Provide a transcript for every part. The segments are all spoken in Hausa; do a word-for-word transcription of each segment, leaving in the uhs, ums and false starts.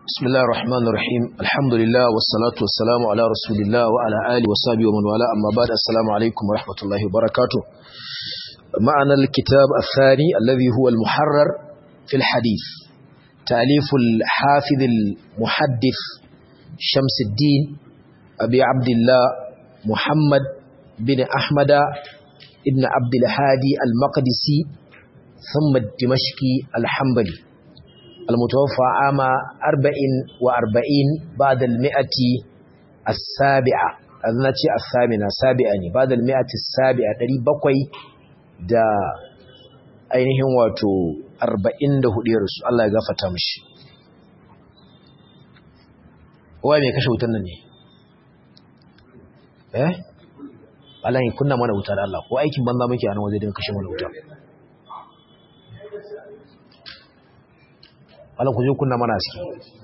بسم الله الرحمن الرحيم الحمد لله والصلاة والسلام على رسول الله وعلى آله وصحبه ومن والاه أما بعد السلام عليكم ورحمة الله وبركاته. معنا الكتاب الثاني الذي هو المحرر في الحديث، تأليف الحافظ المحدث شمس الدين أبي عبد الله محمد بن أحمد ابن عبد الهادي المقدسي ثم الدمشقي الحنبلي المتوفى عام أربع وأربعين بعد المئة السابعة أذنتي الثامنة سابعة بعد المئة السابعة دري بقوي دا ainihin wato arba'in da hudu ya rasu. Allah ya gafarta mishi. Wai me kashe wutan nan ne? Eh? Allah ya kunna mana wuta da Allah. Ko aikin banza muke a nan waje don kashe mana wuta. Allah ku je kunna mana aski.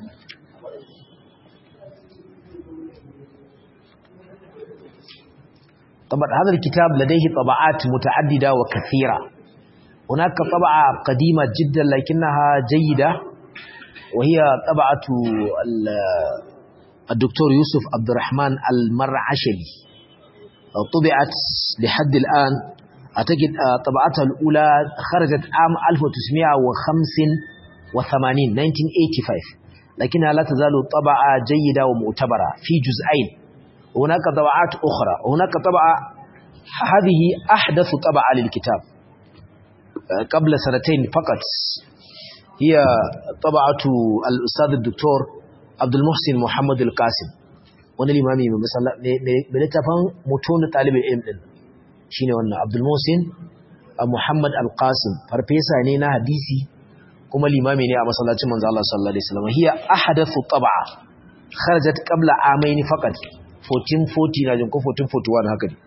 طبعا هذا الكتاب لديه طبعات متعددة وكثيرة. هناك طبعة قديمة جدا لكنها جيدة وهي طبعة الدكتور يوسف عبد الرحمن المرعشلي، طبعت لحد الآن. أعتقد طبعتها الأولى خرجت عام ألف وتسعمائة وخمسة وثمانين ألف وتسعمائة وخمسة وثمانين، لكنها لا تزال طبعة جيدة ومعتبرة في جزئين. هناك طبعات أخرى، هناك طبعة هذه أحدث طبعة للكتاب قبل سنتين فقط، هي طبعة الأستاذ الدكتور عبد المحسن محمد القاسم، وانا الإمامي مثلا بلتفن متون طالب العلم شيني وانا عبد المحسن محمد القاسم فربيسا نينا حديثي كما الإمامي نينا مسلاتي منزل الله صلى الله عليه وسلم. هي أحدث طبعة خرجت قبل عامين فقط ألف وأربعمائة وأربعين ناجم كو ألف وأربعمائة وواحد هكذا.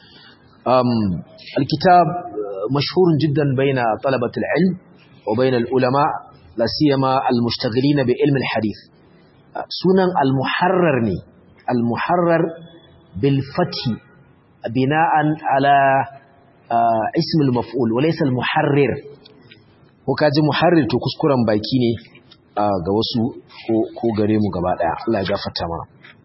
الكتاب مشهور جدا بين طلبة العلم وبين العلماء لا سيما المشتغلين بعلم الحديث. سنن المحرر ني المحرر بالفتح بناء على اسم المفعول وليس المحرر. وكاجي محرر to kuskuren baki ne ga wasu ko gare mu gaba daya. Allah ya gafarta mana.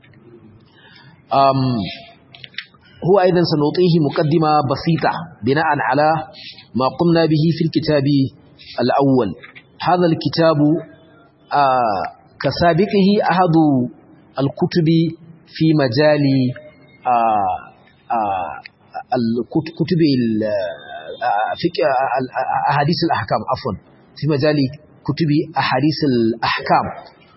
هو أيضا سنعطيه مقدمة بسيطة بناء على ما قمنا به في الكتاب الأول. هذا الكتاب آه كسابقه أحد الكتب في مجال آه آه الكتب أحاديث الأحكام عفوا في مجال كتب أحاديث الأحكام.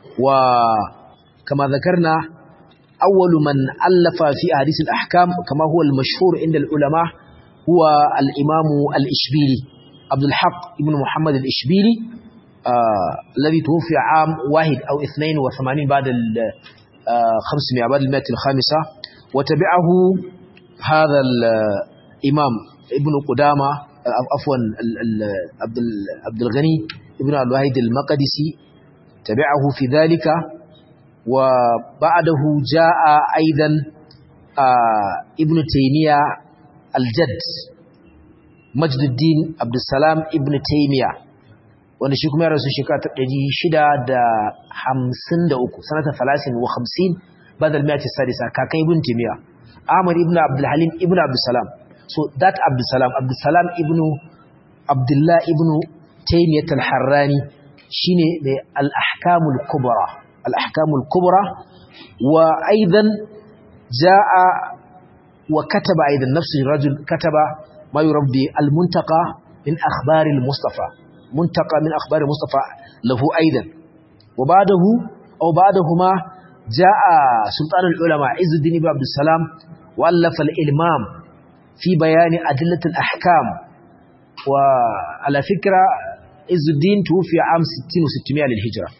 وكما ذكرنا أول من ألف في أحاديث الأحكام كما هو المشهور عند العلماء هو الإمام الإشبيلي عبد الحق ابن محمد الإشبيلي آه الذي توفي عام واحد أو اثنين وثمانين بعد الخمسمائة بعد المائة الخامسة. وتبعه هذا الإمام ابن قدامة عفوا عبد الغني ابن الواحد المقدسي تبعه في ذلك. وبعده جاء أيضا آه ابن تيمية الجد مجد الدين عبد السلام ابن تيمية، wanda shi kuma ya rasu shekara ta ɗari shida da hamsin da uku sanata talatin wa hamsin badal miyati sadisa kakan ibn taymiya ahmad ibn abdul halim ibn abdul salam. So that abdul salam abdul salam ibn abdullah ibn taymiyah al-harrani shine mai al-ahkamul kubra al-ahkamul kubra. wa aidan jaa wa kataba aidan nafsi rajul kataba ma yurabbi al-muntaqa min akhbar al-mustafa منتقى من أخبار مصطفى له أيضا. وبعده أو بعدهما جاء سلطان العلماء عز الدين بن عبد السلام وألف الإلمام في بيان أدلة الأحكام. وعلى فكرة عز الدين توفي عام ستين وستمائة للهجرة.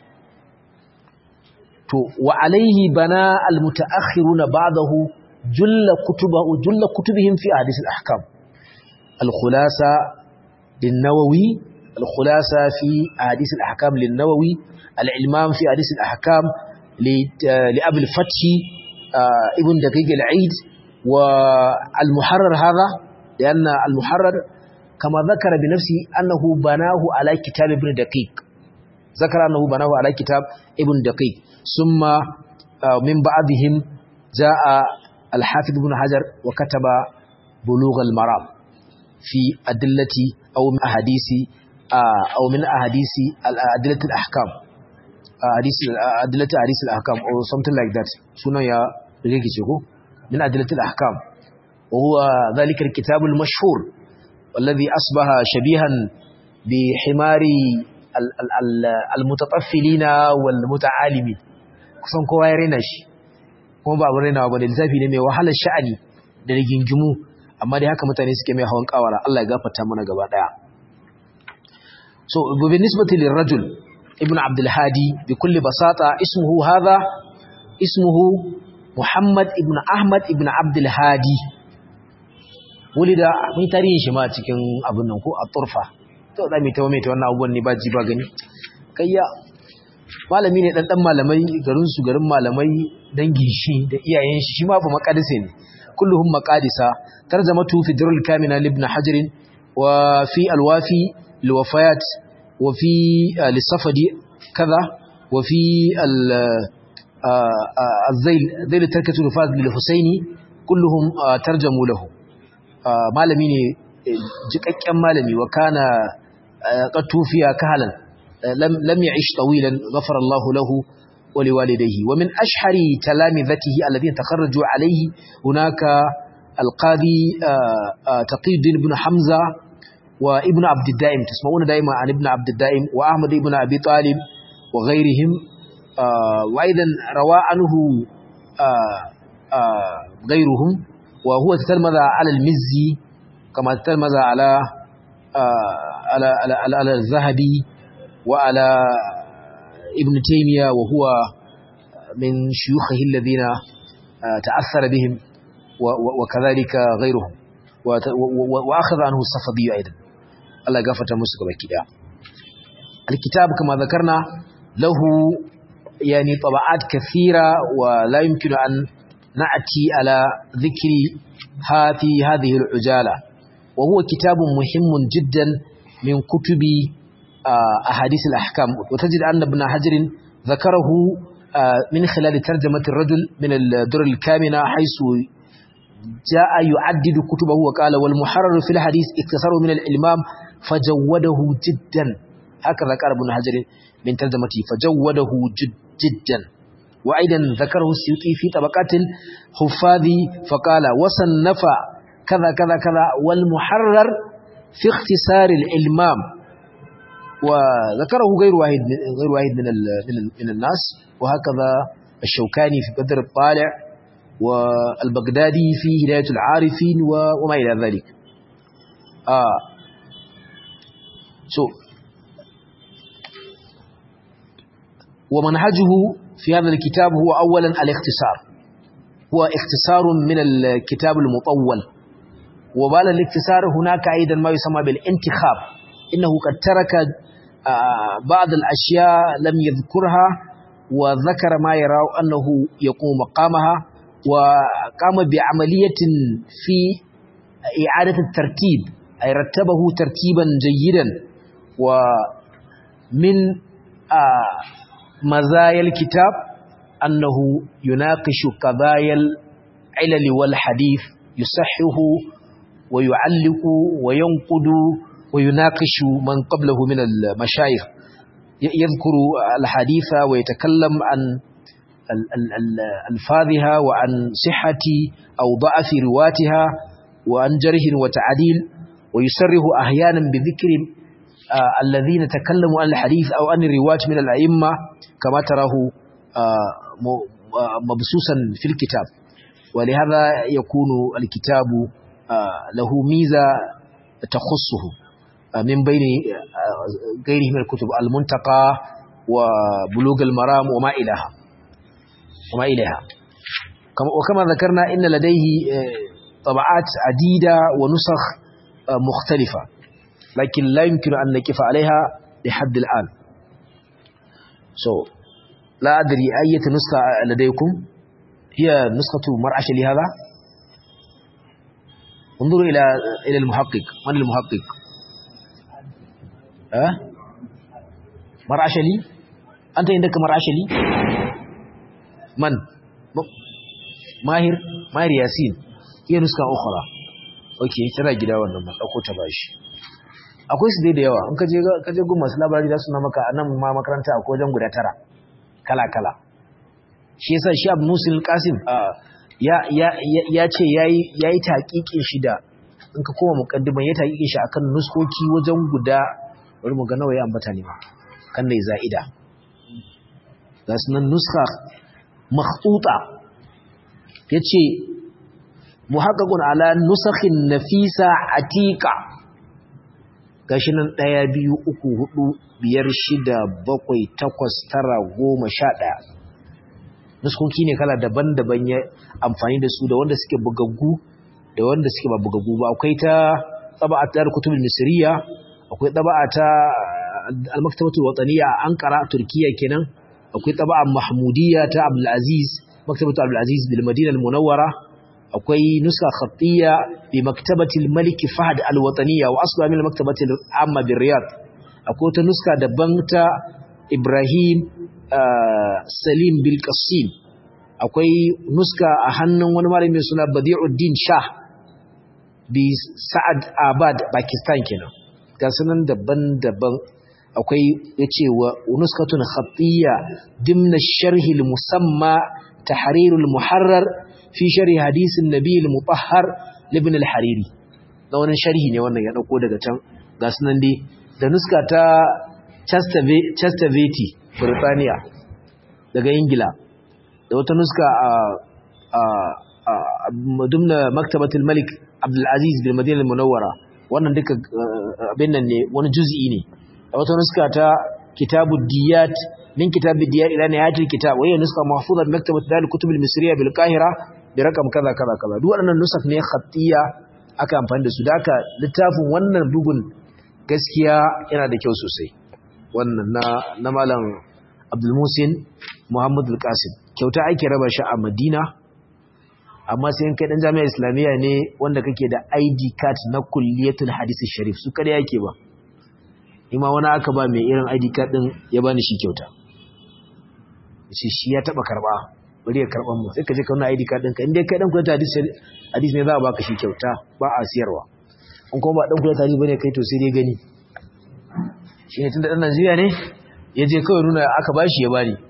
وعليه بنى المتأخرون بعده جل كتبه جل كتبهم في أحاديث الأحكام. الخلاصة للنووي الخلاصة في أحاديث الأحكام للنووي، العلمام في أحاديث الأحكام لأبي الفتح ابن دقيق العيد. والمحرر هذا لأن المحرر كما ذكر بنفسه أنه بناه على كتاب ابن دقيق ذكر أنه بناه على كتاب ابن دقيق ثم من بعدهم جاء الحافظ ابن حجر وكتب بلوغ المرام في أدلة أو من أحاديث أو من أحاديث أدلة الأحكام أحاديث أدلة أحاديث الأحكام or something like that سنة يا ريكيشو من أدلة الأحكام وهو ذلك الكتاب المشهور والذي أصبح شبيها بحمار المتطفلين والمتعالمين kusan kowa ya rena shi kuma ba abin renawa ba da lissafi ne mai wahalar sha'ani da rigingimu amma dai haka mutane suke mai hawan kawara Allah ya gafarta mana gaba daya so bi nisbati lirajul ibn abdul hadi bi kulli basata ismuhu hadha ismuhu muhammad ibn ahmad ibn abdul hadi wulida mun tarihin shi ma cikin abun nan ko at-turfa to da mai tawo mai ta wannan abubuwan ne ba ji ba gani kayya malami ne dan dan malamai garin su garin malamai dangin shi da iyayen shi shi ma fa maqadise ne kulluhum maqadisa tarjamatu fi durul kamina ibn hajar wa fi alwafi liwafayat wa fi lisafadi kaza wa fi al-zail zail tarkatu rifat lil husaini kulluhum tarjamu lahu malami ne jikakken malami wa kana qatufiya kahalan لم لم يعش طويلا غفر الله له ولوالديه ومن أشهر تلامذته الذين تخرجوا عليه هناك القاضي تقي الدين بن حمزة وابن عبد الدائم تسمعون دائما عن ابن عبد الدائم وأحمد بن أبي طالب وغيرهم وأيضا روى عنه غيرهم وهو تتلمذ على المزي كما تتلمذ على على على, على, على الذهبي وعلى ابن تيمية وهو من شيوخه الذين تأثر بهم وكذلك غيرهم وأخذ عنه الصفدي أيضا الله غفرت مسك بكده الكتاب كما ذكرنا له يعني طبعات كثيرة ولا يمكن أن نأتي على ذكر في هذه العجالة وهو كتاب مهم جدا من كتب أحاديث الأحكام وتجد أن ابن حجر ذكره من خلال ترجمة الرجل من الدر الكامنة حيث جاء يعدد كتبه وقال والمحرر في الحديث اكتسره من الإمام فجوده جدا هكذا قال ابن حجر من ترجمته فجوده جد جدا وأيضا ذكره السيوطي في طبقات الحفاظ فقال وصنف كذا كذا كذا والمحرر في اختصار الإمام وذكره غير واحد غير واحد من من الناس وهكذا الشوكاني في بدر الطالع والبغدادي في هداية العارفين وما إلى ذلك. آه. so ومنهجه في هذا الكتاب هو أولا الاختصار هو اختصار من الكتاب المطول وبعد الاختصار هناك أيضا ما يسمى بالانتخاب إنه قد ترك بعض الأشياء لم يذكرها وذكر ما يرى أنه يقوم مقامها وقام بعملية في إعادة الترتيب أي رتبه ترتيبا جيدا ومن مزايا الكتاب أنه يناقش قضايا العلل والحديث يصحح ويعلق وينقد ويناقش من قبله من المشايخ يذكر الحديث ويتكلم عن ألفاظها وعن صحة أو ضعف رواتها وعن جرح وتعديل ويسره أحيانا بذكر الذين تكلموا عن الحديث أو عن الرواة من الأئمة كما تراه مبسوسا في الكتاب ولهذا يكون الكتاب له ميزة تخصه من بين غيره من الكتب المنتقى وبلوغ المرام وما إليها وما إليها وكما ذكرنا إن لديه طبعات عديدة ونسخ مختلفة لكن لا يمكن أن نقف عليها لحد الآن so لا أدري أية نسخة لديكم هي نسخة مرعشة لهذا انظروا إلى إلى المحقق من المحقق أه؟ marashali anta indaka marashali man mahir mahir yasin iya nuska ukhra okay tana gida wannan ba dauko ta bashi akwai su dai da yawa in ka je ka je gun masu labari da suna maka anan ma makaranta akwai wajen guda tara kala kala shi yasa shi Abu Musa al-Qasim ya ya ya ce yayi yayi taqiqin shi da in ka koma muqaddiman ya taqiqin shi akan nuskoki wajen guda bari mu ga nawa ya ambata ne ma kan dai za'ida ga sunan nuskha makhtuta yace muhaqqaqun ala nusakhin nafisa atiqa gashi nan ɗaya biyu uku hudu biyar shida bakwai takwas tara goma sha ɗaya nuskoki ne kala daban-daban ya amfani da su da wanda suke bugaggu da wanda suke ba bugaggu ba akwai ta taba'a ta kutubul misriya akwai taba'a ta al-maktabatul wataniya a Ankara Turkiya kenan akwai taba'a mahmudiyya ta Abdul Aziz maktabatul Abdul Aziz bil Madina al-Munawwara akwai nuska khattiyya bi maktabatil Malik Fahd al-Wataniyya wa asla min al-maktabatil amma bi Riyadh akwai ta nuska daban ta Ibrahim Salim bil Qasim akwai nuska a hannun wani malami mai suna Badi'uddin Shah bi Sa'ad Abad Pakistan kenan ga sunan daban-daban akwai yace wa nuskatun khattiyya dimna sharh al-musamma tahrir al-muharrar fi sharhi hadisin nabiyil mutahhar ibn al-hariri da wannan sharhi ne wannan ya dauko daga can ga sunan dai da nuska ta Chastaveti Burtaniya daga Ingila da wata nuska a a a dumna maktabatul Malik Abdul Aziz bil Madina al-Munawwara wannan duka abin nan ne wani juz'i ne da wata nuska ta Kitabud Diyat min Kitabud Diyat ila nihayatil kitab wa hiya nuska mahfuza bi maktabat Darul Kutub al-Misriya bil Qahira da rakam kaza kaza kaza duk waɗannan nusaf ne khattiya aka amfani da su da aka littafin wannan bugun gaskiya yana da kyau sosai wannan na na malam Abdul Musin Muhammad al-Qasim kyauta ake raba shi a Madina amma sai in kai dan jami'a islamiyya ne wanda kake da I D card na kulliyatul hadith sharif su kada yake ba ima wani aka ba mai irin I D card din ya bani shi kyauta shi shi ya taba karba bari ya karban mu sai ka je ka wannan I D card ɗinka in dai kai dan kulliyatul hadith hadith ne za a baka shi kyauta ba a siyarwa in kuma ba dan kulliyatul hadith bane kai to sai dai gani shi ne tunda dan Najeriya ne ya je kawai nuna aka bashi ya bani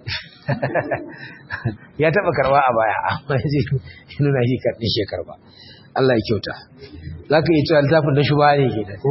ya taba karba a baya amma yaje nuna shi kadin shi karba Allah ya kyauta zaka yi cewa altafin da shuba ne ke da ko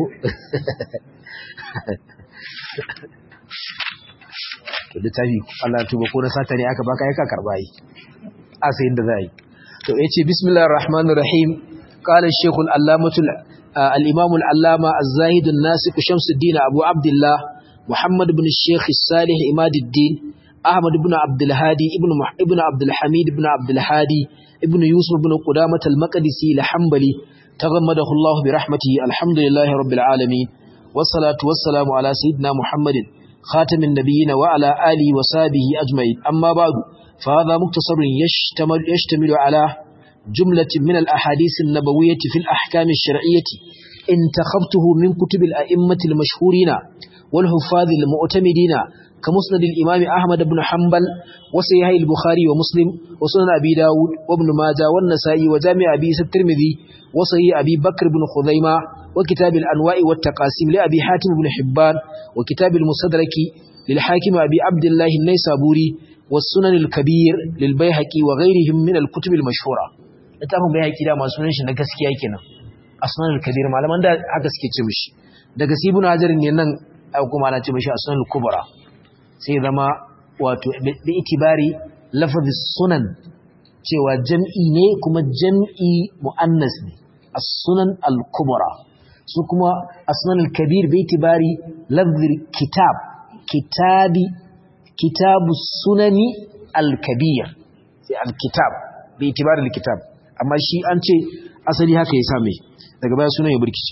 to da tafi Allah tuba ko na sata ne aka baka ya ka karba yi a sai inda zai to yace bismillahir rahmanir rahim qala ash-shaykh al-allamatu al-imam al-allama az-zahid an-nasik shamsuddin abu abdullah muhammad ibn ash-shaykh as-salih imaduddin أحمد بن عبد الهادي ابن مح... ابن عبد الحميد بن عبد الهادي ابن يوسف بن قدامة المقدسي الحنبلي تغمده الله برحمته الحمد لله رب العالمين والصلاة والسلام على سيدنا محمد خاتم النبيين وعلى آله وصحبه أجمعين أما بعد فهذا مختصر يشتمل, يشتمل على جملة من الأحاديث النبوية في الأحكام الشرعية انتخبته من كتب الأئمة المشهورين والحفاظ المعتمدين كمسند الإمام أحمد بن حنبل وصحيح البخاري ومسلم وسنن أبي داود وابن ماجه والنسائي وجامع أبي الترمذي وصحيح أبي بكر بن خزيمة وكتاب الأنواع والتقاسيم لأبي حاتم بن حبان وكتاب المستدرك للحاكم أبي عبد الله النيسابوري والسنن الكبير للبيهقي وغيرهم من الكتب المشهورة littafin bayhaqi da masu sunan shi na gaskiya kenan asnan al-kabir malaman da aka suke ce mishi daga sibun hajar ne nan kuma ana ce mishi asnan al-kubra sai zama wato bi itibari lafazi sunan cewa jam'i ne kuma jam'i muannas ne as-sunan al-kubra su kuma asnan al-kabir bi itibari lafzi kitab kitabi kitabu sunani al-kabir sai al-kitab bi itibari al-kitab amma shi an ce asali haka ya same daga baya sunan ya burkice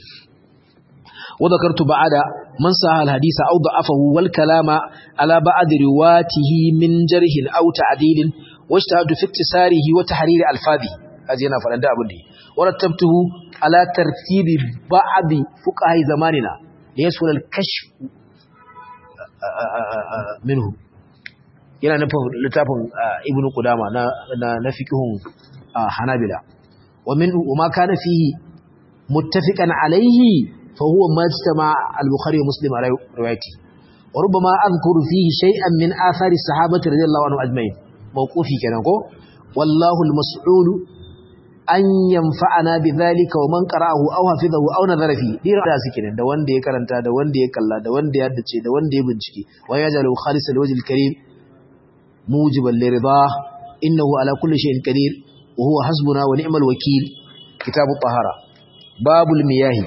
wa zakartu ba'ada man saha al-hadisa aw da'afahu wal kalama ala ba'd riwatihi min jarhin aw ta'dil wajtahadu fi iktisarihi wa tahrir al-fadhi aje yana fadan da abin da wa rattabtuhu ala tartibi ba'd fuqaha zamanina liyasul al-kashf minhu yana nufin littafin ibnu qudama na na fiqhun hanabila wa min ma kana fihi muttafiqan alayhi fa huwa majtama al-bukhari wa muslim ala riwayati wa rubbama adhkuru fihi shay'an min athari sahabati radiyallahu anhu ajma'in mawqufi kenan ko wallahu al-mas'ul an yanfa'ana bidhalika wa man qara'ahu aw hafizahu aw nadhara fi dira da suke da wanda ya karanta da wanda ya kalla da wanda ya haddace da wanda ya bincike wa yajalu khalis al-wajh al-karim mujiban liridah innahu ala kulli shay'in qadir wa huwa hasbuna wa ni'mal wakeel kitab at-tahara bab al-miyah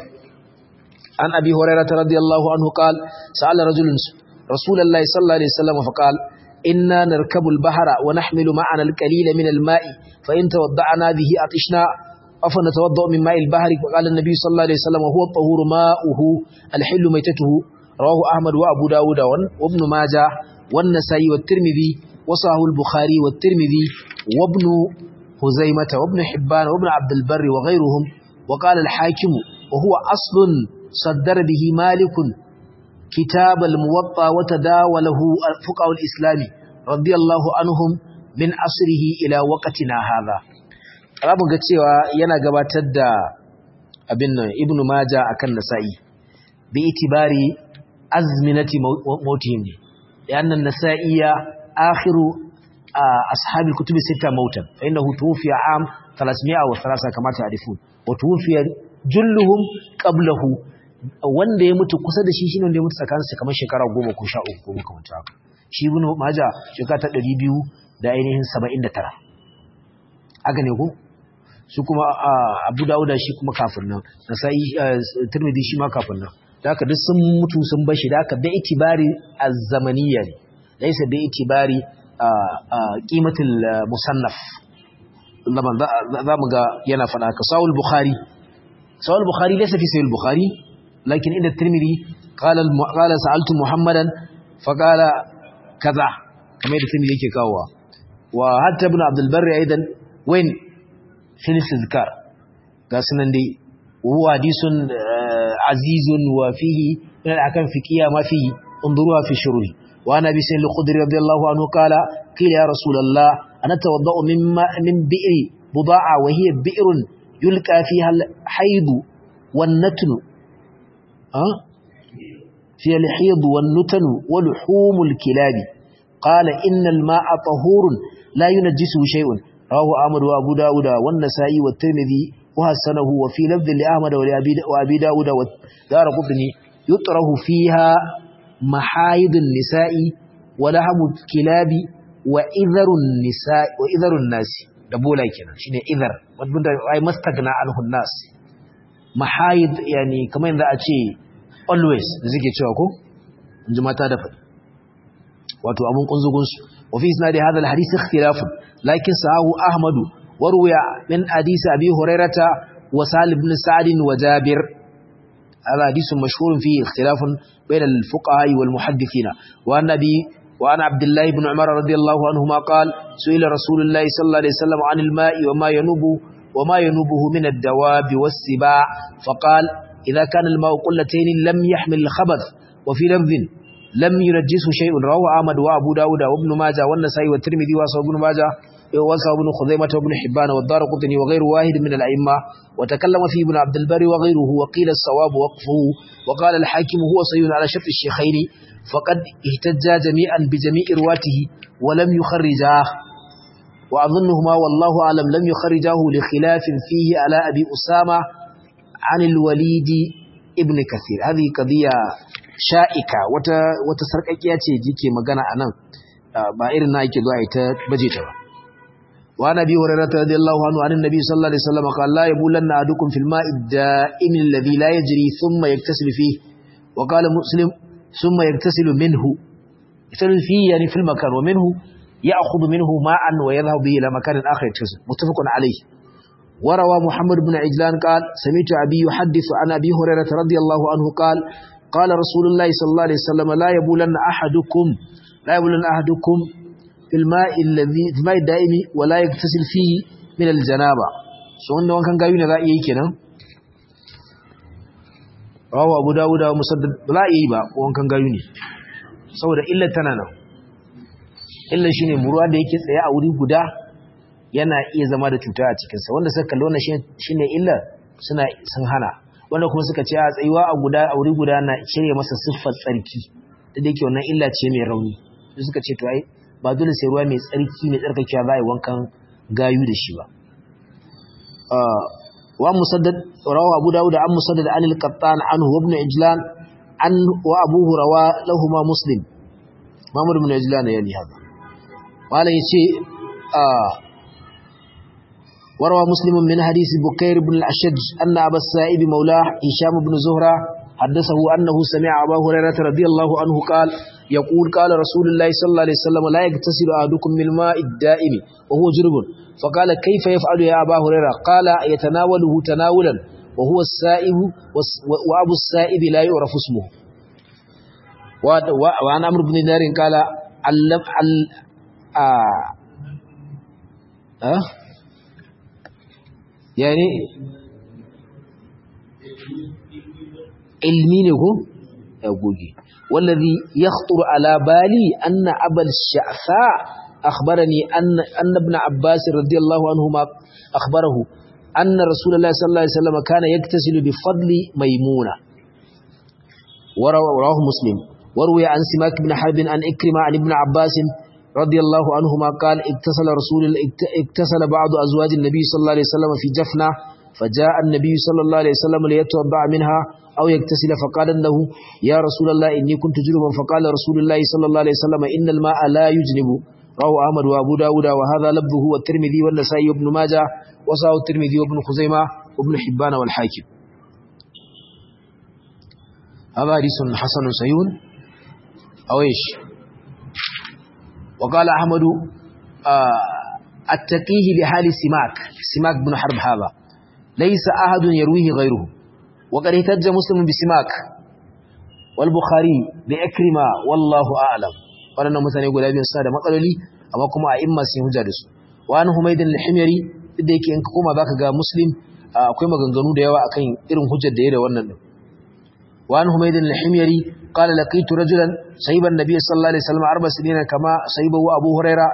an abi hurairah radiyallahu anhu qala sa'ala rajulun rasulullahi sallallahu alaihi wasallam fa qala inna narkabu al-bahra wa nahmilu ma'ana al-qalila min al-ma'i fa in tawadda'na bihi atishna afa natawadda'u min ma'i al-bahri fa qala an-nabiy sallallahu alaihi wasallam huwa at-tahuru ma'uhu al-hillu maytatuhu rawahu ahmad wa abu dawud wa ibn majah wa an-nasa'i wa at-tirmidhi wa sahih al-bukhari wa at-tirmidhi wa ibn huzaimah wa ibn hibban wa ibn abd al-barr wa ghayruhum wa qala al-hakim wa huwa aslun saddara bihi malikun كتاب الموطأ وتداوله فقهاء الإسلام رضي الله عنهم من عصره إلى وقتنا هذا rabu ga cewa yana gabatar da abin nan ibnu majah akan nasa'i bi itibari azminati mautihim ne yana nasa'iya akhiru ashabi kutubi sita mautan fa innahu tufiya am thalathmi'a wa thalatha kama ta'rifun wa tufiya julluhum qablahu wanda ya mutu kusa da shi shine wanda ya mutu tsakaninsa kamar shekara goma ko sha uku ko makamanta haka shi ibn majah shekara ta ɗari biyu da ainihin saba'in da tara haka ne ko su kuma abu dauda shi kuma kafin nan nasai tirmidhi shi ma kafin nan da haka duk sun mutu sun bashi da haka da itibari az-zamaniyya ne laysa da itibari qimatul musannaf laban za mu ga yana fada ka sahih bukhari sahih bukhari laysa fi sahih bukhari لكن عند الترمذي قال قال سألت محمدا فقال كذا كما يقول الترمذي yake kawowa وحتى ابن عبد البر ايضا وين في الاستذكار غاسنن دي وهو حديث عزيز وفيه من الاحكام الفقهيه ما فيه انظروها في الشروح وانا ابي سعيد الخدري رضي الله عنه قال قيل يا رسول الله انا اتوضا من من بئر بضاعه وهي بئر يلقى فيها الحيض والنتن أه؟ في الحيض والنتن ولحوم الكلاب قال إن الماء طهور لا ينجسه شيء رواه أحمد وأبو داود والنسائي والترمذي وحسنه وفي لفظ لأحمد وأبي داود والدارقطني يطرح فيها محايض النساء ولحم الكلاب وإذر النساء وإذر الناس دبولا كنا شنو إذر أي ما استغنى عنه الناس mahayid yani kamar yadda a ce always da suke cewa ko inji mata da fadi wato abun kunzugun su wa fi isnadi hadha alhadith ikhtilaf lakin sahahu ahmad warwiya min hadith abi hurairata wa salih ibn sa'd wa jabir هذا حديث مشهور فيه اختلاف بين الفقهاء والمحدثين وعن نبي وعن عبد الله بن عمر رضي الله عنهما قال سئل رسول الله صلى الله عليه وسلم عن الماء وما ينوب وما ينوبه من الدواب والسباع فقال إذا كان الماء قلتين لم يحمل الخبث وفي لفظ لم ينجسه شيء رواه أحمد وأبو داود وابن ماجه والنسائي والترمذي وصححه ابن ماجه وصححه ابن خزيمة وابن حبان والدارقطني وغير واحد من الأئمة وتكلم فيه ابن عبد البر وغيره وقيل الصواب وقفه وقال الحاكم هو صحيح على شرط الشيخين فقد احتج جميعا بجميع رواته ولم يخرجاه وأظنهما والله أعلم لم يخرجاه لخلاف فيه على أبي أسامة عن الوليد ابن كثير هذه قضية شائكة وتسرقية جيكي مغانا أنا بائرنا يكي دعاية بجيتها وعن أبي هريرة رضي الله عنه عن النبي صلى الله عليه وسلم قال لا يبولن أحدكم في الماء الدائم الذي لا يجري ثم يغتسل فيه وقال مسلم ثم يغتسل منه يغتسل فيه يعني في المكان ومنه يأخذ منه ماء ويذهب به إلى مكان آخر يغتسل متفق عليه وروى محمد بن عجلان قال سمعت أبي يحدث عن أبي هريرة رضي الله عنه قال قال رسول الله صلى الله عليه وسلم لا يبولن أحدكم لا يبولن أحدكم في الماء الذي في الماء الدائم ولا يغتسل فيه من الجنابة سواء وان كان غاوي ذا يي kenan رواه أبو داود ومسدد لا يي با وان كان غاوي ne saboda illar tana nan illar shine muruwa da yake tsaye a wuri guda yana iya zama da cuta a cikin sa wanda suka kalli wannan shine illar suna sun hana wanda kuma suka ce a tsayuwa a guda a wuri guda na cire masa siffar tsarki da yake wannan illa ce mai rauni su suka ce to ai ba dole sai ruwa mai tsarki mai tsarkakewa za a yi wankan gayu da shi ba wa musaddad rawa abu dawud an musaddad an al-qattan anhu ibn ijlan an wa abuhu rawa lahumma muslim Muhammad ibn ijlan yani haka wala yace وروى مسلم من حديث بكير بن الأشج أن أبا السائب مولاه هشام بن زهرة حدثه أنه سمع أبا هريرة رضي الله عنه قال يقول قال رسول الله صلى الله عليه وسلم لا يغتسل أحدكم من الماء الدائم وهو جرب فقال كيف يفعل يا أبا هريرة قال يتناوله تناولا وهو السائب وأبو السائب لا يعرف اسمه وعن عمرو بن دينار قال علم ال آه أه يعني علمي ne ko ya goge wallazi yakhطر على بالي ان ابا الشعثاء اخبرني ان ان ابن عباس رضي الله عنهما اخبره ان رسول الله صلى الله عليه وسلم كان يغتسل بفضل ميمونه ورواه مسلم وروي عن سماك بن حرب عن إكرمة عن ابن عباس رضي الله عنهما قال اغتسل رسول اغتسل بعض أزواج النبي صلى الله عليه وسلم في جفنة فجاء النبي صلى الله عليه وسلم ليتوضأ منها أو يغتسل فقال له يا رسول الله إني كنت جنبا فقال رسول الله صلى الله عليه وسلم إن الماء لا يجنب رواه أحمد وأبو داود وهذا لفظه والترمذي والنسائي وابن ماجه وصححه الترمذي وابن خزيمة وابن حبان والحاكم. هذا حديث حسن صحيح أو إيش؟ وقال أحمد آه التقيه بحال سماك سماك بن حرب هذا ليس أحد يرويه غيره وقد احتج مسلم بسماك والبخاري بأكرمة والله أعلم ولنا مثلا يقول أبي السادة مقالولي أما كما أئمة سيهجادس وأن حميد الحميري إذا إنك كما ذاك مسلم كما غنغنو ديوا أكين إرم حجة ديرة ونن وأن حميد الحميري قال لقيت رجلا صيب النبي صلى الله عليه وسلم أربع سنين كما صيبه أبو هريرة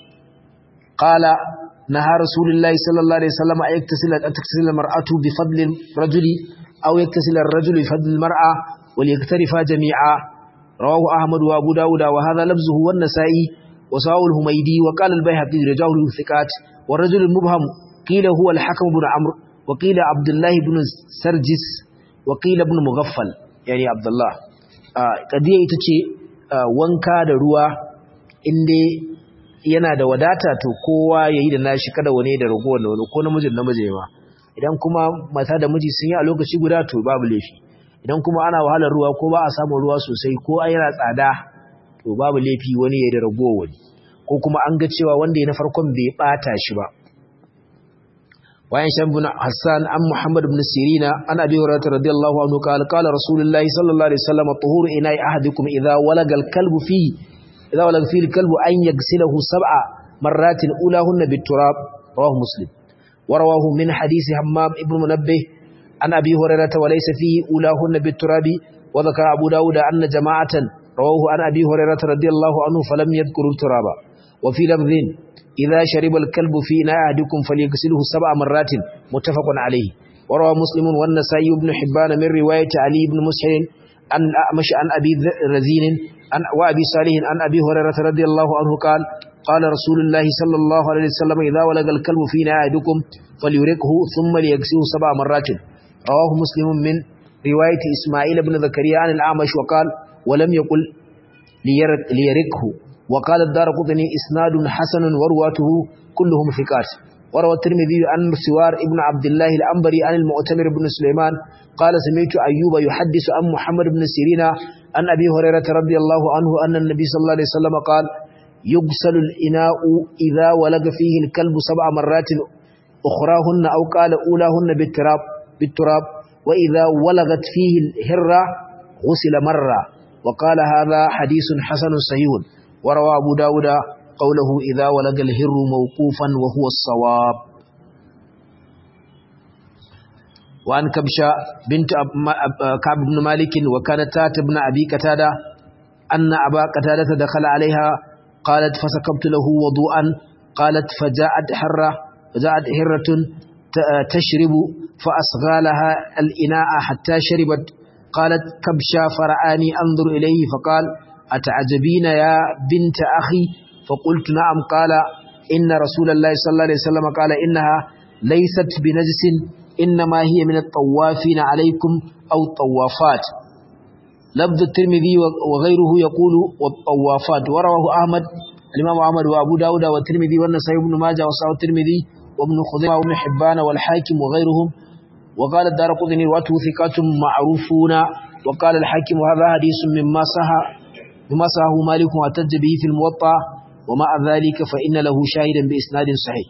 قال نهى رسول الله صلى الله عليه وسلم أن يغتسل أن تغتسل المرأة بفضل الرجل أو يغتسل الرجل بفضل المرأة وليغترفا جميعا رواه أحمد وأبو داود وهذا لفظه والنسائي وصححه الحميدي وقال البيهقي رجاله ثقات والرجل المبهم قيل هو الحكم بن عمرو وقيل عبد الله بن سرجس وقيل ابن مغفل يعني عبد الله kadiya ita ce wanka da ruwa inda yana da wadata to kowa yayi da nashi kada wani da ragowar wani ko namijin namiji ma idan kuma mata da miji sun yi a lokaci guda to babu laifi idan kuma ana wahalar ruwa ko ba a samu ruwa sosai ko an yana tsada to babu laifi wani yayi da ragowar wani ko kuma an ga cewa wanda ya na farkon bai bata shi ba وعن شاب بن حسان عن محمد بن سيرين عن أبي هريرة رضي الله عنه قال قال رسول الله صلى الله عليه وسلم طهور إناء أحدكم إذا ولغ الكلب فيه إذا ولغ فيه الكلب أن يغسله سبع مرات أولاهن بالتراب رواه مسلم ورواه من حديث همام ابن منبه عن أبي هريرة وليس فيه أولاهن بالتراب وذكر أبو داود أن جماعة رواه عن أبي هريرة رضي الله عنه فلم يذكروا التراب وفي لفظ إذا شرب الكلب في إناء أحدكم فليغسله سبع مرات متفق عليه وروى مسلم والنسائي بن حبان من رواية علي بن مسحر عن الأعمش عن أبي رزين عن وأبي صالح عن أبي هريرة رضي الله عنه قال قال رسول الله صلى الله عليه وسلم إذا ولغ الكلب في إناء أحدكم فليركه ثم ليغسله سبع مرات رواه مسلم من رواية إسماعيل بن زكريا عن الأعمش وقال ولم يقل ليركه وقال الدارقطني إسناد حسن ورواته كلهم ثقات وروى الترمذي عن سوار ابن عبد الله الأنبري عن المؤتمر بن سليمان قال سمعت أيوب يحدث عن محمد بن سيرين عن أبي هريرة رضي الله عنه أن النبي صلى الله عليه وسلم قال يغسل الإناء إذا ولغ فيه الكلب سبع مرات أخراهن أو قال أولاهن بالتراب بالتراب وإذا ولغت فيه الهرة غسل مرة وقال هذا حديث حسن صحيح وروى أبو داود قوله إذا ولغ الهر موقوفا وهو الصواب وعن كبشة بنت كعب بن مالك وكانت تات ابن أبي قتادة أن أبا قتادة دخل عليها قالت فسكبت له وضوءا قالت فجاءت حرة فجاءت هرة تشرب فأصغى لها الإناء حتى شربت قالت كبشا فرآني أنظر إليه فقال أتعجبين يا بنت أخي فقلت نعم قال إن رسول الله صلى الله عليه وسلم قال إنها ليست بنجس إنما هي من الطوافين عليكم أو الطوافات. لفظ الترمذي وغيره يقول والطوافات. ورواه أحمد الإمام أحمد وأبو داود والترمذي والنسائي بن ماجه وصححه الترمذي وابن خزيمة وابن حبان والحاكم وغيرهم. وقال الدارقطني رواته ثقات معروفون. وقال الحاكم هذا حديث مما صح مما صحه مالك واحتج به في الموطأ ومع ذلك فإن له شاهدا بإسناد صحيح.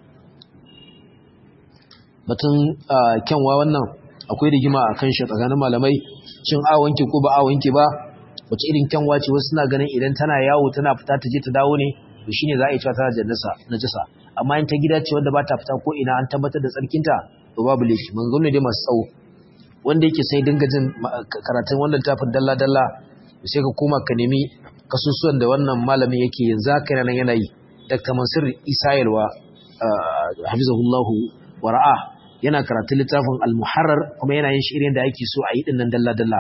batun kyanwa wannan akwai rigima a kan shi tsakanin malamai shin a wanke ko ba a wanke ba, wace irin kyanwa ce. wasu suna ganin idan tana yawo tana fita ta je ta dawo ne to shine za a yi cewa tana da najasa, amma in ta gida ce wanda ba ta fita ko ina an tabbatar da tsarkinta to babu laifi. manzo ne dai masu tsawo wanda yake sai dinga jin karatun wannan tafin dalla dalla sai ka koma ka nemi kasusuwan da wannan malamin yake yanzu haka nan yana yi. Dr. Mansur Isa Yalwa hafizahullahu wara'a yana karatun littafin al-muharrar kuma yana yin shirin da ake so a yi dinnan dalla dalla.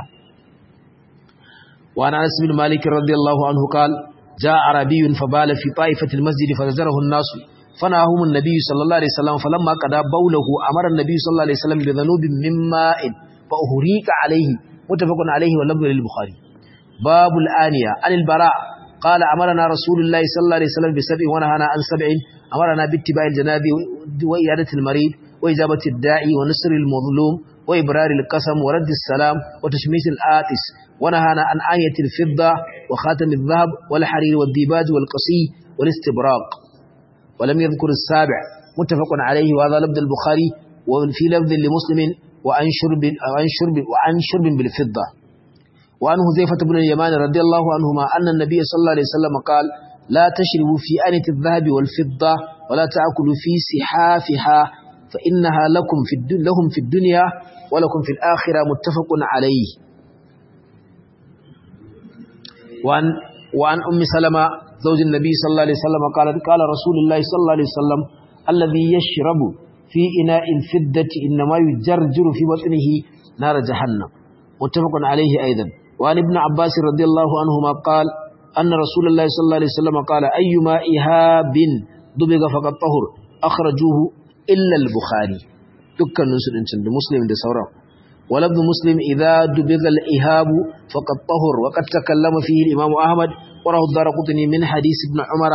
wa ana Anas bin Malik radiyallahu anhu qala jaa arabiyyun fabala fi ta'ifati al-masjid fazarahu an-nas fanahum an-nabiy sallallahu alaihi wasallam falamma qada bawlahu amara an-nabiy sallallahu alaihi wasallam bi dhanubin min ma'in fa uhriqa alayhi muttafaqun alayhi wa lafdhu lil-bukhari. babul aniya anil bara qala amarna rasulullahi sallallahu alaihi wasallam bi sab'in wa nahana an sab'in أمرنا باتباع الجناب وإيادة المريض وإجابة الداعي ونصر المظلوم وإبرار القسم ورد السلام وتشميس الآتس ونهانا عن آية الفضة وخاتم الذهب والحرير والديباج والقصي والاستبراق. ولم يذكر السابع متفق عليه وهذا لفظ البخاري وفي لفظ لمسلم وعن شرب, وعن شرب, وعن شرب بالفضة. وعن حذيفة بن اليمان رضي الله عنهما أن النبي صلى الله عليه وسلم قال لا تشربوا في آنية الذهب والفضة ولا تأكلوا في سحافها فإنها لكم في لهم في الدنيا ولكم في الآخرة متفق عليه. وعن, وعن أم سلمة زوج النبي صلى الله عليه وسلم قال قال رسول الله صلى الله عليه وسلم الذي يشرب في إناء الفضة إنما يجرجر في بطنه نار جهنم متفق عليه أيضا. وعن ابن عباس رضي الله عنهما قال أن رسول الله صلى الله عليه وسلم قال أيما إهاب دبغ فقد طهر أخرجوه إلا البخاري. دكان نسل إنسان مسلم ده سورة. ولفظ مسلم إذا دبغ الإهاب فقد طهر وقد تكلم فيه الإمام أحمد وراه الدارقطني من حديث ابن عمر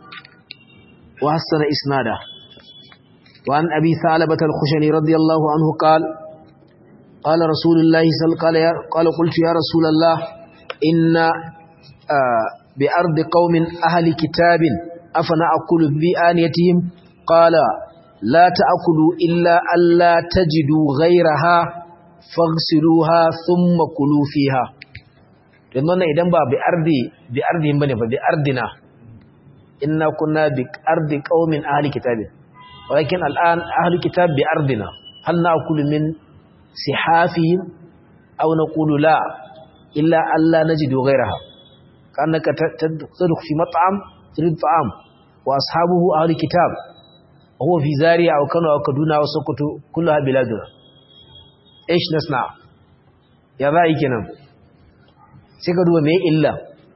وحسن إسناده. وعن أبي ثعلبة الخشني رضي الله عنه قال قال رسول الله صلى الله عليه وسلم قال قلت يا رسول الله إن بأرض قوم أهل كتاب أفنا أكل بآنيتهم قال لا تأكلوا إلا ألا تجدوا غيرها فاغسلوها ثم كلوا فيها. لأننا إذن با بأرض بأرضهم بني فبأرضنا إنا كنا بأرض قوم أهل كتاب ولكن الآن أهل كتاب بأرضنا هل نأكل من سحافهم أو نقول لا إلا ألا نجد غيرها كأنك تدخل في مطعم تريد طعام وأصحابه أهل كتاب وهو في زاريا أو كانوا أو كدونا أو سكتوا كلها بلادنا إيش نصنع يا ذاك نعم سيكدوا ما إلا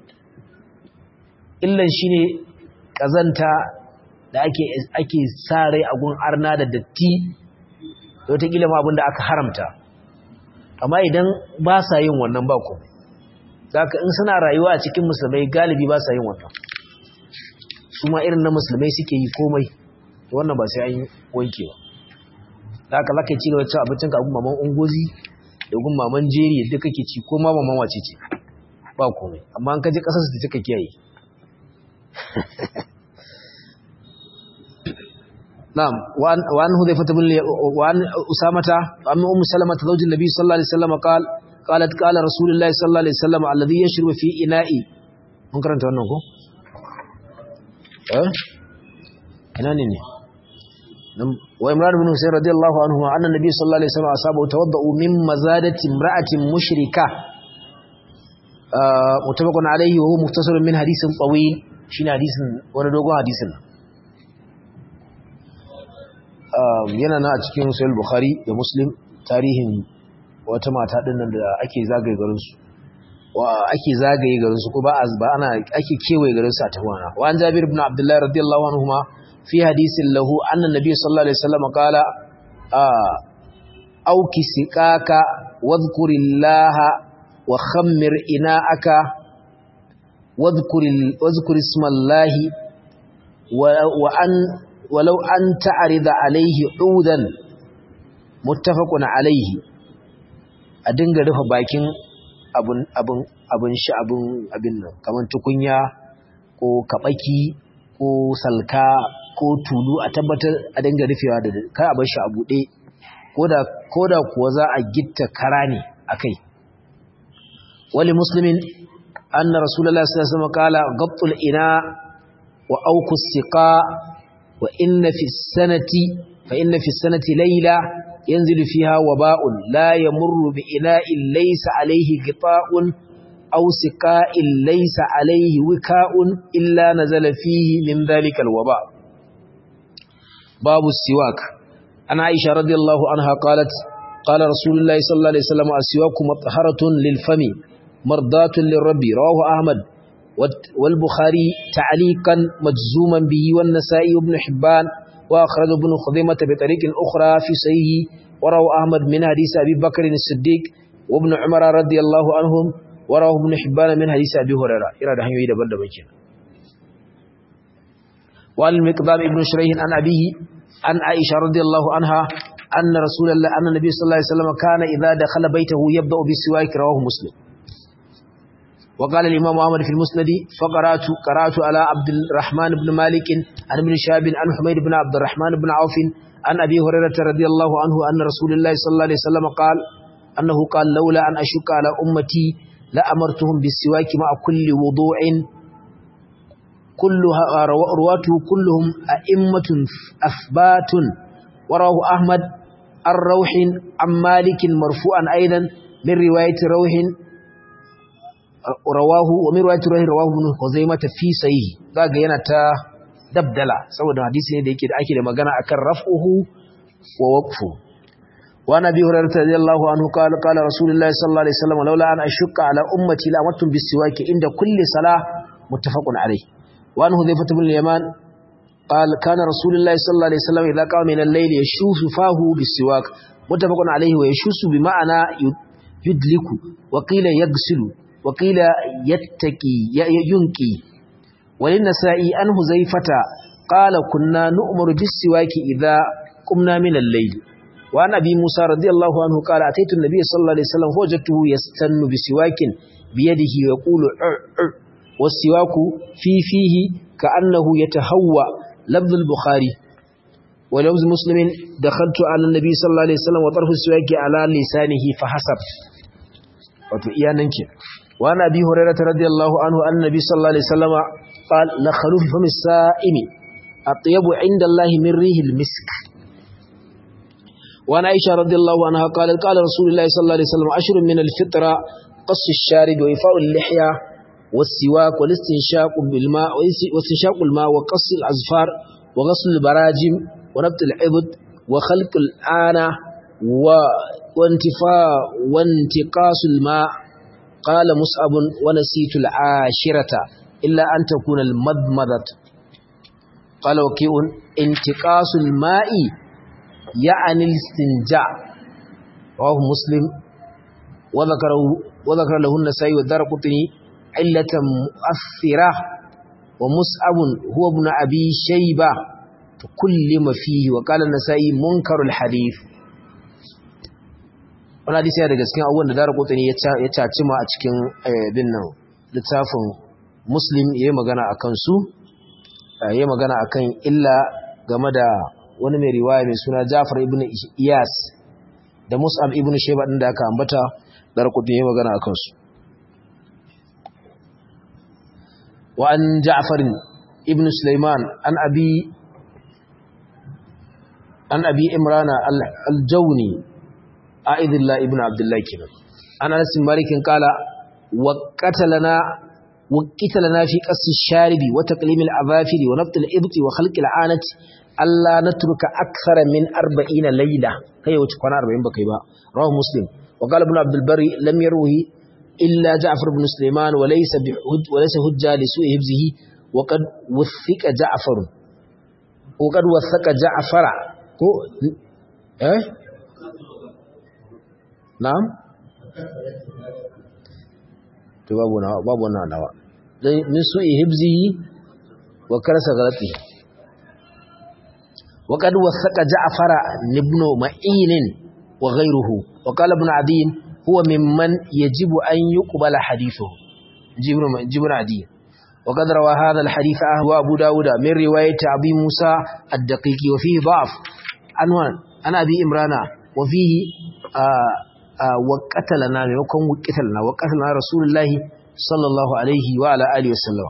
إلا شيني كزنتا da ake ake sare a gun arna da datti wata kila ma abinda aka haramta amma idan ba sa yin wannan ba ko zaka in suna rayuwa a cikin musulmai galibi ba sa yin wannan su ma irin na musulmai suke yi komai to wannan ba sai an wanke ba zaka zaka ci gaba da abincin ka gun maman ungozi da gun maman jeri yadda kake ci ko ma maman wace ce ba komai amma an kaje kasar su da take kiyaye نعم وعن وعن حذيفة بن وعن أسامة وعن أم سلمة زوج النبي صلى الله عليه وسلم قال قالت قال رسول الله صلى الله عليه وسلم الذي يشرب في إناء ممكن أن تقول نقول أه إناني وإمران بن حسين رضي الله عنه أن النبي صلى الله عليه وسلم أصابه توضأ من مزادة امرأة مشركة mutabaqun alayhi wa huwa mukhtasarun min hadithin tawil shine hadisin wani dogon hadisin yana na a cikin sahih bukhari da muslim tarihin wata mata din nan da ake zagaye garin su wa ake zagaye garin su ko ba ba ana ake kewaye garin su a tawana wa an jabir ibn abdullah radiyallahu anhuma fi hadisin lahu anna nabiy sallallahu alaihi wasallam qala auki siqaka wadhkurillaha wa khammir ina'aka wadhkuril wadhkur ismallahi wa an walau an ta'rida alayhi udan muttafaqun alayhi a dinga rufe bakin abun abun abun shi abun abin nan kaman tukunya ko kabaki ko salka ko tulu a tabbatar a dinga rufewa da kai a bar shi a bude koda koda kuwa za a gitta kara ne akai wali muslimin anna rasulullahi sallallahu alaihi wasallam qala ghattul ina wa awqus siqa wa inna fi sanati fa inna fi sanati layla yanzilu fiha waba'un la yamurru bi ina'in laysa alayhi ghita'un aw siqa'in laysa alayhi wika'un illa nazala fihi min dhalika alwaba' babu siwak ana aisha radiyallahu anha qalat qala rasulullahi sallallahu alayhi wasallam aswaku mutahharatun lil fami mardatun lirabbi rawahu ahmad والبخاري تعليقا مجزوما به والنسائي وابن حبان وأخرج ابن خزيمة بطريق أخرى في صحيح وروى أحمد من حديث أبي بكر الصديق وابن عمر رضي الله عنهم وروى ابن حبان من حديث أبي هريرة إرادة هنيو إذا بلد بكين وعن المقدام ابن شريح عن أبيه عن عائشة رضي الله عنها أن رسول الله أن النبي صلى الله عليه وسلم كان إذا دخل بيته يبدأ بالسواك رواه مسلم وقال الإمام أحمد في المسند فقرأت قرأت على عبد الرحمن بن مالك عن ابن شهاب عن حميد بن عبد الرحمن بن عوف عن أبي هريرة رضي الله عنه أن رسول الله صلى الله عليه وسلم قال أنه قال لولا أن أشك على أمتي لأمرتهم بالسواك مع كل وضوء كلها رواته كلهم أئمة أثبات وراه أحمد الروح عن مالك مرفوعا أيضا من رواية روح rawahu wa min riwayati rawahu ibn Khuzaimah fi sahih zaga yana ta dabdala saboda hadisi ne da yake da ake da magana akan raf'uhu wa waqfu wa nabi hurairah radiyallahu anhu qala qala rasulullahi sallallahu alaihi wasallam laula an ashqa ala ummati la amattum bis-siwaki inda kulli salah muttafaqun alayh wa an hudhayfah ibn al-yaman qala kana rasulullahi sallallahu alaihi wasallam idha qama min al-layl yashufu fahu bis-siwak muttafaqun alayhi wa yashusu bi ma'ana yudliku wa qila yaghsilu وقيل يتقي ينقي وللنسائي عن حذيفة قال كنا نؤمر بالسواك إذا قمنا من الليل وعن أبي موسى رضي الله عنه قال أتيت النبي صلى الله عليه وسلم فوجدته يستن بسواك بيده ويقول عر عر والسواك في فيه كأنه يتهوى لفظ البخاري ولفظ مسلم دخلت على النبي صلى الله عليه وسلم وطرف السواك على لسانه فحسب وتؤيانك وعن أبي هريرة رضي الله عنه أن النبي صلى الله عليه وسلم قال لخلوف فم السائم أطيب عند الله من ريح المسك وعن عائشة رضي الله عنها قال قال رسول الله صلى الله عليه وسلم عشر من الفطرة قص الشارب وإفاء اللحية والسواك والاستنشاق بالماء واستنشاق الماء وقص الأظفار وغسل البراجم ونبت العبد وخلق الآنة وانتفاء وانتقاص الماء قال مصعب ونسيت العاشرة إلا أن تكون المضمضة قال وكيء انتقاص الماء يعني الاستنجاء رواه مسلم وذكره وذكر له النسائي والدارقطني علة مؤثرة ومصعب هو ابن أبي شيبة تكلم فيه وقال النسائي منكر الحديث wani hadisi ya daga cikin abubuwan da Daraqutni ya caci ma a cikin bin nan littafin Muslim yayi magana akan su yayi magana akan illa game da wani mai riwaya mai suna Ja'far ibn Iyas da Mus'ab ibn Shayba din da aka ambata Daraqutni yayi magana akan su wa an Ja'far ibn Sulaiman an abi an abi Imran al-Jawni Aidullah ibn Abdullah kenan an Anas bin Malik kala وقتلنا وقتلنا في قص الشارب وتقليم الأظافر ونبت الإبط وخلق العانة ألا نترك أكثر من أربعين ليلة هي وتكون أربعين بكيبا رواه مسلم. وقال ابن عبد البر لم يروه إلا جعفر بن سليمان وليس بحج وليس حجة لسوء حفظه وقد وثق جعفر وقد وثق جعفر إيه نعم تبابنا بابنا نوا من سوء حفظه وكرس غلطه. وقد وثق جعفر ابن معين وغيره. وقال ابن عدي هو ممن يجب أن يقبل حديثه جبن عدي. وقد روى هذا الحديث أهو أبو داود من رواية أبي موسى الدقيقي وفيه ضعف عنوان أنا أبي إمران وفيه آآ آآ وقتلنا وكم وقتلنا وقتلنا رسول الله صلى الله عليه وعلى آله وسلم.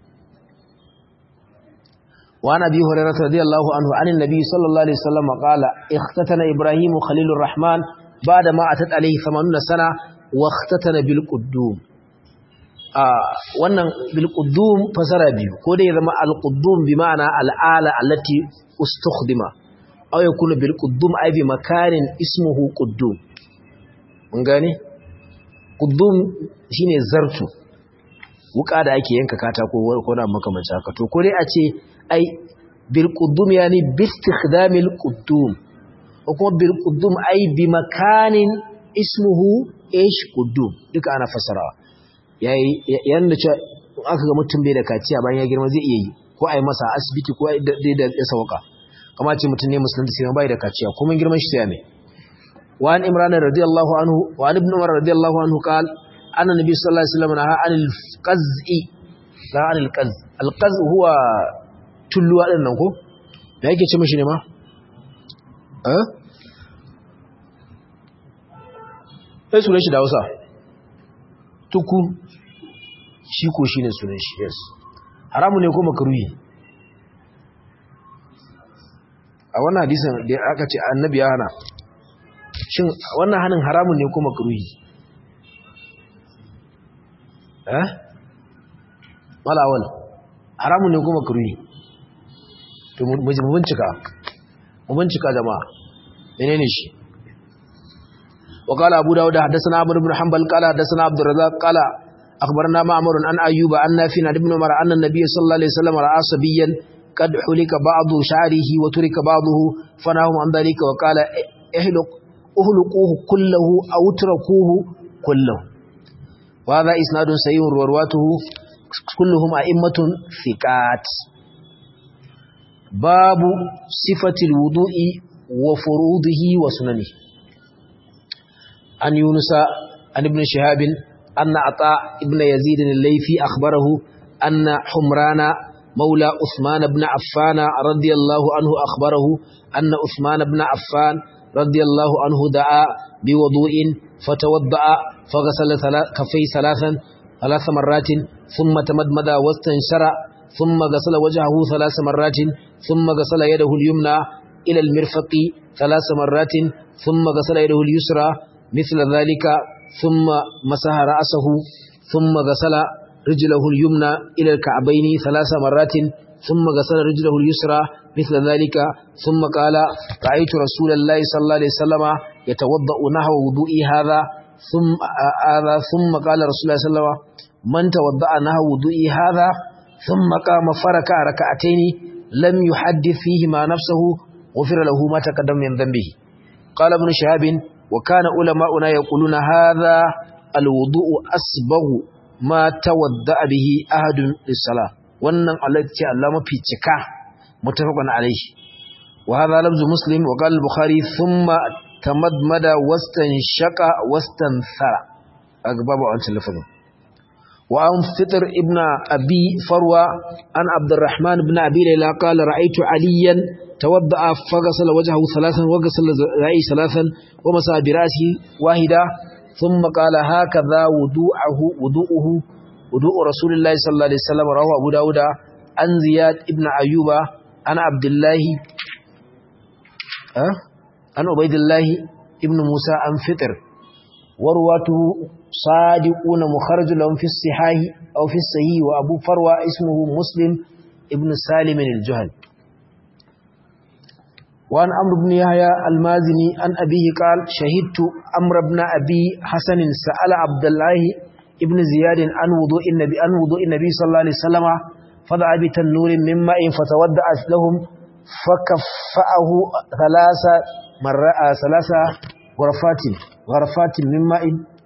وعن أبي هريرة رضي الله عنه عن النبي صلى الله عليه وسلم قال اختتن إبراهيم خليل الرحمن بعدما أتت عليه ثمانون سنة واختتن بالقدوم. wannan bilquddum fasara biyu ko dai zama alquddum bi ma'ana al'ala allati ustukhdima aw yakunu bilquddum ay bi makanin ismuhu quddum. mun gane quddum shine zartu wuka da ake yanka katako ko na makamanci haka to ko dai a ce ai bilquddum yani bi istikhdamil quddum ko kuma bilquddum ay bi makanin ismuhu ish quddum duka ana fasarawa. yayi yanda cewa aka ga mutum bai da kaciya bayan ya girma zai iya yi ko ai masa asibiti ko ai da ya sauka kamar ce mutum ne musulunci sai bai da kaciya kuma girman shi sai me. wa an imran radiyallahu anhu wa an ibn umar radiyallahu anhu qal anna nabiy sallallahu alaihi wasallam naha anil qaz'i la anil qaz al qaz huwa tulluwa din nan ko da yake ce mishi ne ma eh sai sunan shi da Hausa tuku shi ko shi ne sunan shi yes haramu ne ko makruhi a wannan hadisin da aka ce annabi ya hana shin wannan hanin haramun ne ko makruhi eh malawal haramun ne ko makruhi to mu bincika mu bincika jama'a menene shi. وقال أبو داود حدثنا عمرو بن حنبل قال حدثنا عبد الرزاق قال أخبرنا معمر عن أيوب عن نافع عن ابن عمر أن النبي صلى الله عليه وسلم رأى صبيا قد حلق بعض شعره وترك بعضه فنهاهم عن ذلك وقال احلق اهلقوه كله أو اتركوه كله. وهذا إسناد صحيح ورواته كلهم أئمة ثقات. باب صفة الوضوء وفروضه وسننه. عن يونس عن ابن شهاب أن عطاء ابن يزيد الليثي أخبره أن حمران مولى عثمان بن عفان رضي الله عنه أخبره أن عثمان بن عفان رضي الله عنه دعا بوضوء فتوضأ فغسل كفيه ثلاثا ثلاث مرات ثم تمدمد واستنشر ثم غسل وجهه ثلاث مرات ثم غسل يده اليمنى إلى المرفق ثلاث مرات ثم غسل يده اليسرى مثل ذلك ثم مسح رأسه ثم غسل رجله اليمنى إلى الكعبين ثلاث مرات ثم غسل رجله اليسرى مثل ذلك ثم قال رأيت رسول الله صلى الله عليه وسلم يتوضأ نحو وضوئي هذا ثم هذا ثم قال رسول الله صلى الله عليه وسلم من توضأ نحو وضوئي هذا ثم قام فركع ركعتين لم يحدث فيهما نفسه غفر له ما تقدم من ذنبه. قال ابن شهاب وكان علماؤنا يقولون هذا الوضوء أسبغ ما تودع به أحد للصلاة wannan Allah ce Allah mafi cika mutafaqan alaihi wa hadha lafzu muslim wa qala al-bukhari thumma tamadmada wastanshaqa wastanthara agbabu an tilafin wa an fitr ibn abi farwa an abdurrahman ibn abi layla qala ra'aytu aliyan tawadda'a faghasala wajhahu thalathan wa ghasala ra'i thalathan wa masa bi ra'sihi wahida thumma qala hakadha wudu'uhu wudu'uhu wudu'u rasulillahi sallallahu alaihi wasallam rawahu abu dauda an ziyad ibn ayyuba ana abdullah ah an ubaydillah ibn musa an fitr warwatu sadiquna mukharraj lahum fi as-sihah aw fi as-sahih wa Abu Farwa ismuhu Muslim ibn Salim al-Juhani wa an Amr ibn Yahya al-Mazini an abihi qala shahidtu Amr ibn Abi Hasan sa'ala Abdullah ibn Ziyad an wudu'in nabi an wudu'in nabi sallallahu alaihi wasallam fada'a bi tannurin min ma'in fatawadda'a lahum فكفأه ثلاث مرات ثلاث غرفات غرفات من ماء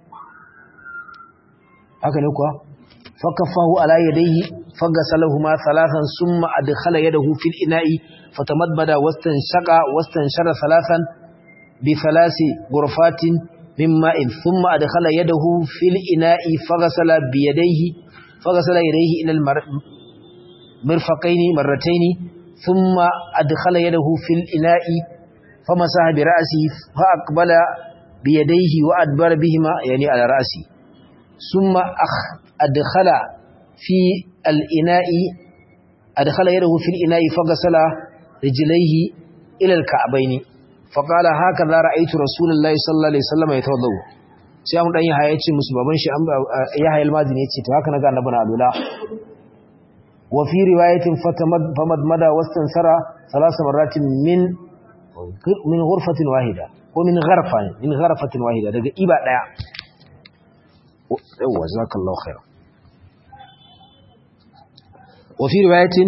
هكذا يقول فكفاه على يديه فغسلهما ثلاثا ثم أدخل يده في الإناء فتمدمد واستنشق واستنشر ثلاثا بثلاث غرفات من ماء ثم أدخل يده في الإناء فغسل بيديه فغسل يديه إلى المرفقين مرتين ثم أدخل يده في الإناء فمسح برأسه فأقبل بيديه وأدبر بهما يعني على رأسه ثم أدخل في الإناء أدخل يده في الإناء فغسل رجليه إلى الكعبين فقال هكذا رأيت رسول الله صلى الله عليه وسلم يتوضأ sai mun dan yahaya yace musu baban shi yahaya al-madini yace to haka naga annabi na alula wa fi riwayatin fatamad famadmada wastansara thalath marratin min min ghurfatin wahida ko min gharfa min gharfatin wahida daga iba daya yawa jazakallahu khair wa fi riwayatin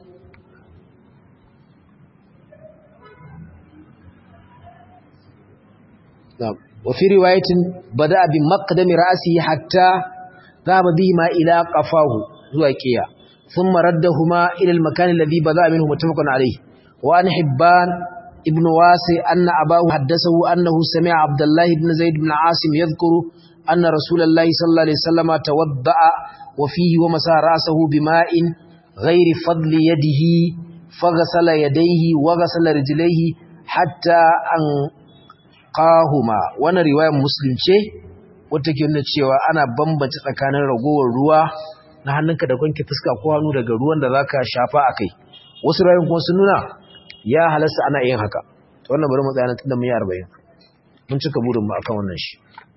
وفي رواية بدأ بمقدم رأسه حتى ذهب بهما إلى قفاه زوكيا ثم ردهما إلى المكان الذي بدأ منه متفق عليه وعن حبان ابن واسع أن أباه حدثه أنه سمع عبد الله بن زيد بن عاصم يذكر أن رسول الله صلى الله عليه وسلم توضأ وفيه ومسح رأسه بماء غير فضل يده فغسل يديه وغسل رجليه حتى أن qahuma wannan riwayar muslim ce wata ke nuna cewa ana bambance tsakanin ragowar ruwa na hannunka da kwanke fuska ko hannu daga ruwan da zaka shafa akai wasu riwayoyin kuma sun nuna ya halasta ana yin haka to wannan bari mu tsaya nan tunda mun yi arba'in mun cika burin mu akan wannan shi